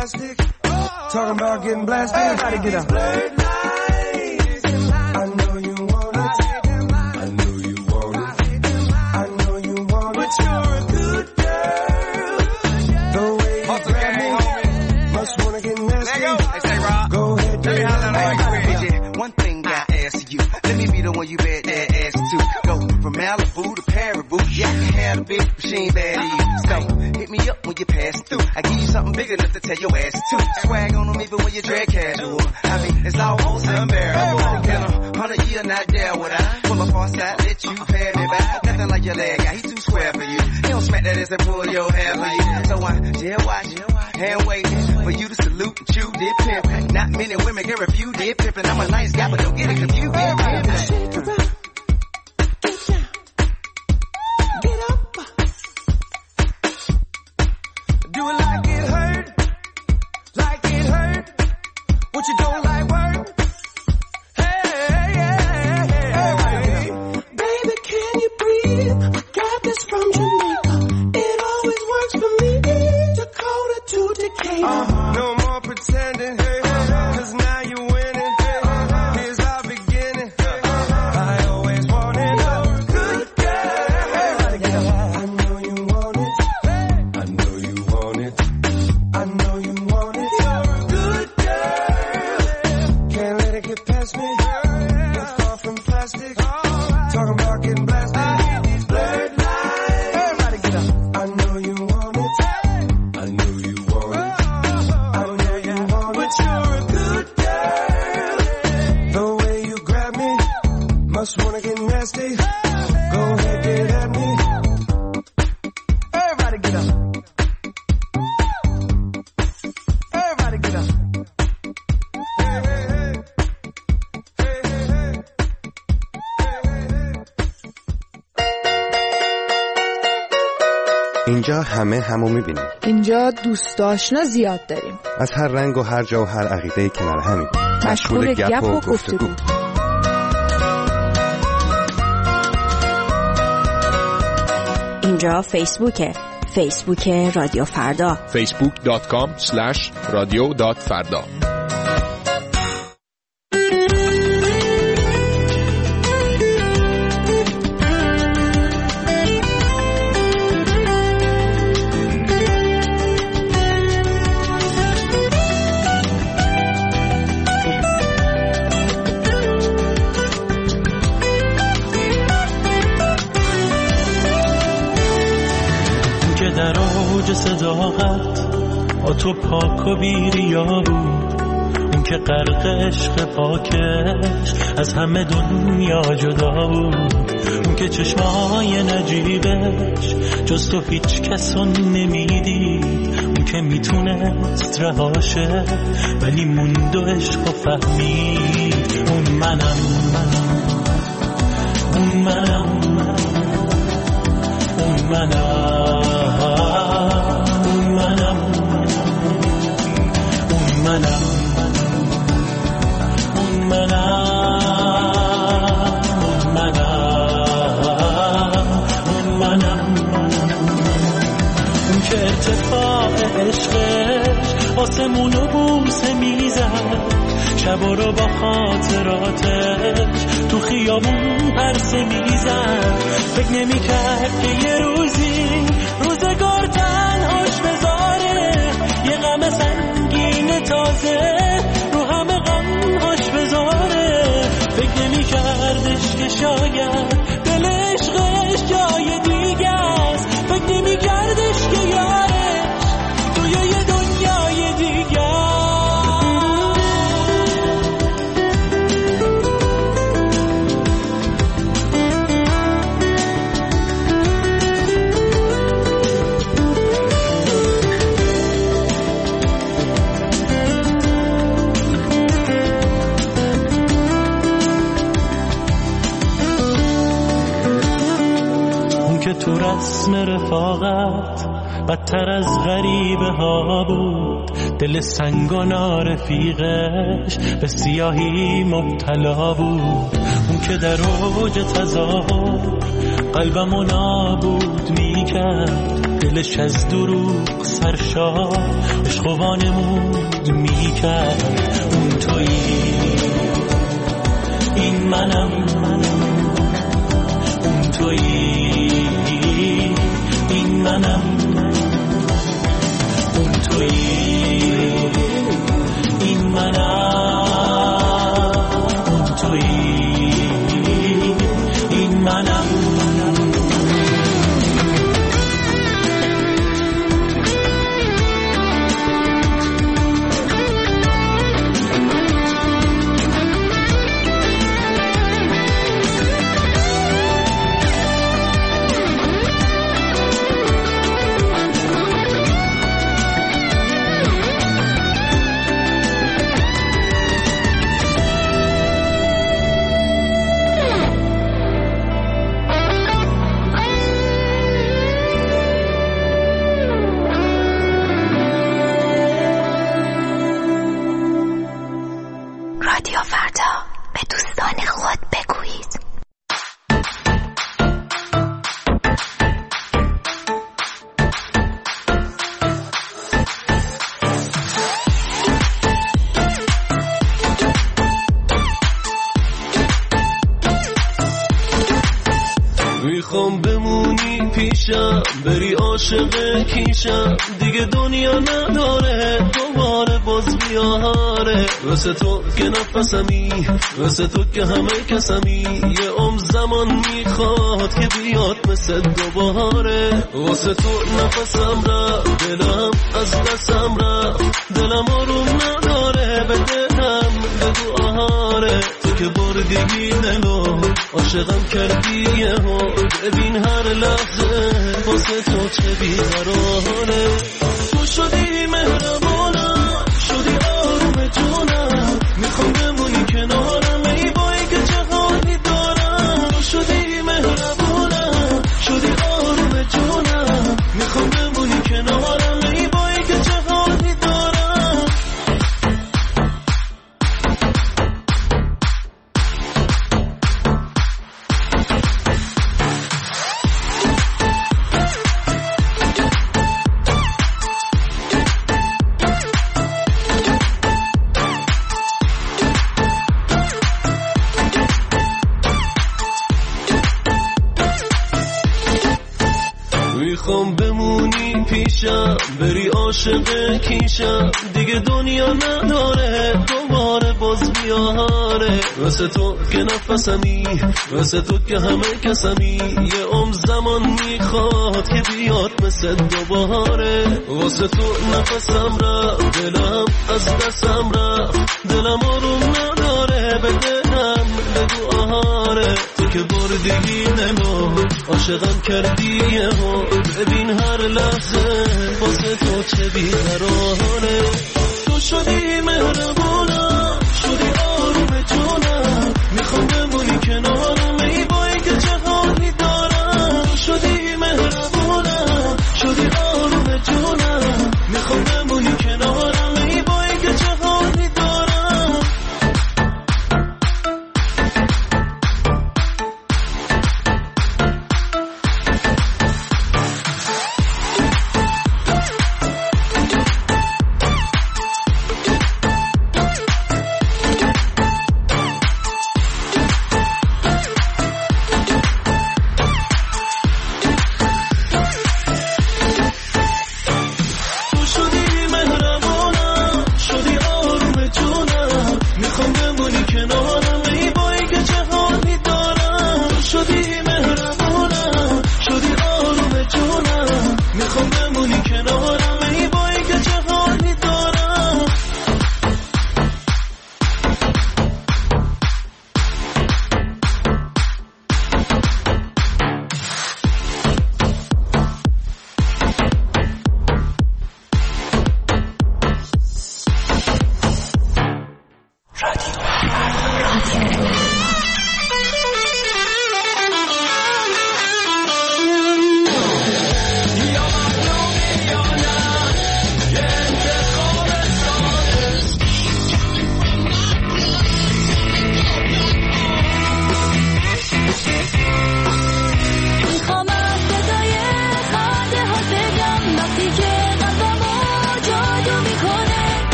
plastic. Talking about getting blasted. Everybody get up. I know you want it. I know you want it. I know you want it. But you're a good girl. The way you grab me, must wanna get nasty. Hey, say Rob. Go ahead, let me holler at you. One thing I ask you, let me be the one you bet that ass to. Go from Malibu to Paribu. Yeah, I can have a big machine that you. So hit me up when you pass through. I give you something big enough to tell your ass to. Swag on them even when you drag casual. I mean, it's almost unbearable. In 100 years, not there would I pull up on side, let you pay me back. Nothing like your leg guy, he too square for you. He don't smack that ass and pull your hair for you. So I jail watch, hand waiting for you to salute and chew dip pimp. Not many women can refuse dip pimping. I'm a nice guy, but don't get it confused. Shake around. Get up. Do it like it hurt. Like it hurt. What you don't like work. Hey. Baby, can you breathe? I got this from Jamaica. It always works for me. Dakota to Decatur. No more pretending. Cause now you're winning. Here's our beginning. I always wanted a good girl. I know you want it. I know you want it. I know you want it. You're a good girl. Can't let it get past me. You're far from plastic. Talking about getting blasted. I hate these blurred lines. Everybody get up. I know you want it. I know you want it. I know you want it. But you're a good girl. The way you grab me, must wanna get nasty. Go ahead, get at me. Everybody get up. Everybody get up. Hey, hey, hey. Hey, hey, hey. اینجا همه همو میبینیم. اینجا دوست آشنا زیاد داریم. از هر رنگ و هر جا و هر عقیده کنار همیم. مشغول گپ و گفتگو. اینجا فیسبوکه. فیسبوک رادیو فردا. facebook.com/radio.farda. در اوج صداقت تو پاک و بیریا بود، اون که غرق عشق پاکش از همه دنیا جدا بود، اون که چشمای نجیبش جز تو هیچ کسو نمیدید، اون که میتونست رهاشه ولی موند و عشق و فهمید. اون منم اون منم اون منم اون منم اون منم اون منم اون که ارتفاع عشقش آسمونو بوسه میزد، شبا رو با خاطراتش تو خیابون پرسه میزد. فکر نمی‌کرد که یه روزی روزگار تنهاش بذاره، یه غم سنگین تازه رو همه غمهاش بذاره. فکر نمی‌کردش که شاید دل عشقش جای دیگه است، فکر نمی‌کردش که یارش توی یه دنیای دیگه. تو رسم رفاقت بدتر از غریبه ها بود. دل سنگانا رفیقش به سیاهی مبتلا بود. اون که در اوج تظاهر قلبمو نابود میکرد، دلش از دروغ سرشار عشق و وانمود میکرد. اون تویی این منم، اون تویی این منم، اون تویی این منم، اون تویی این منم. میخوام بمونی پیشم، بری عاشق کیشم، دیگه دنیا نداره دوباره باز بیاره. واسه تو که نفسمی، واسه تو که همه کسمی، یه عمر زمان میخواد که بیاد مثل دوباره. واسه تو نفسم رفت، دلم از دستم رفت، دلم آروم نداره، بدهم بگو آهاره. تو که بردی دلو عاشقم کردی یهو، ببین هر لحظه واسه تو چه بیقراره. تو شدی مهربانم، شدی آروم جونم، میخوام بمونی کنارم، ای بایی که چه حالی دارم. تو شدی مهربانم، شدی آروم جونم، میخوام بمونی کنارم، ای بایی که چه حالی دارم. میخوام بمونی پیشم، بری عاشق کیشم، دیگه دنیا نداره دوباره باز بیاره. واسه تو که نفسمی، واسه تو که همه کسمی، یه عمر زمان میخواد که بیاد مثل دوباره. واسه تو نفسم رفت، دلم از دستم رفت، دلم آروم نداره، بدهم بگو آهاره. تو که بردی دلو عاشقم کردی یهو، ببین هر لحظه واسه تو چه بیقراره. تو شدی مهربانم، شدی آروم جونم، میخوام بمونی کنارم، ای بایی که چه حالی دارم. تو شدی مهربانم، شدی آروم جونم، میخوام بمونی کنارم، ای بایی که چه حالی دارم.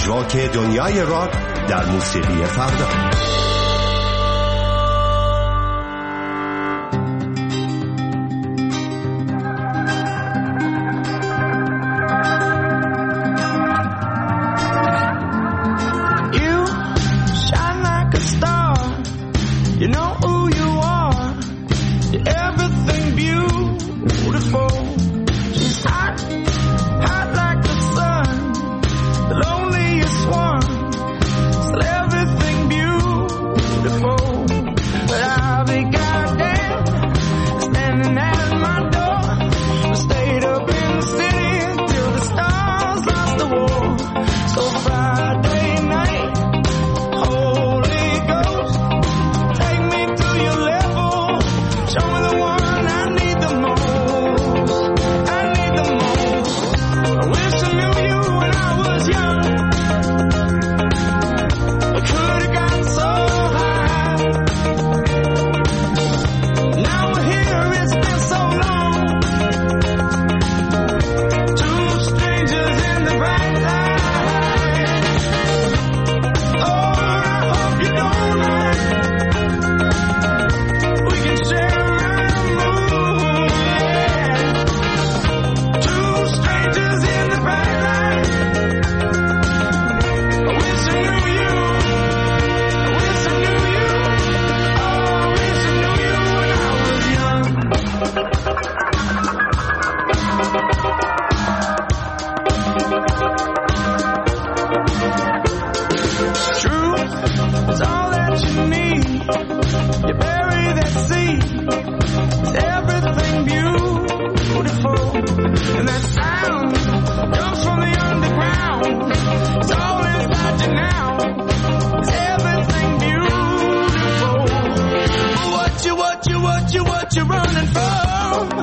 راک دنیای راک در موسیقی فردا. What you running from?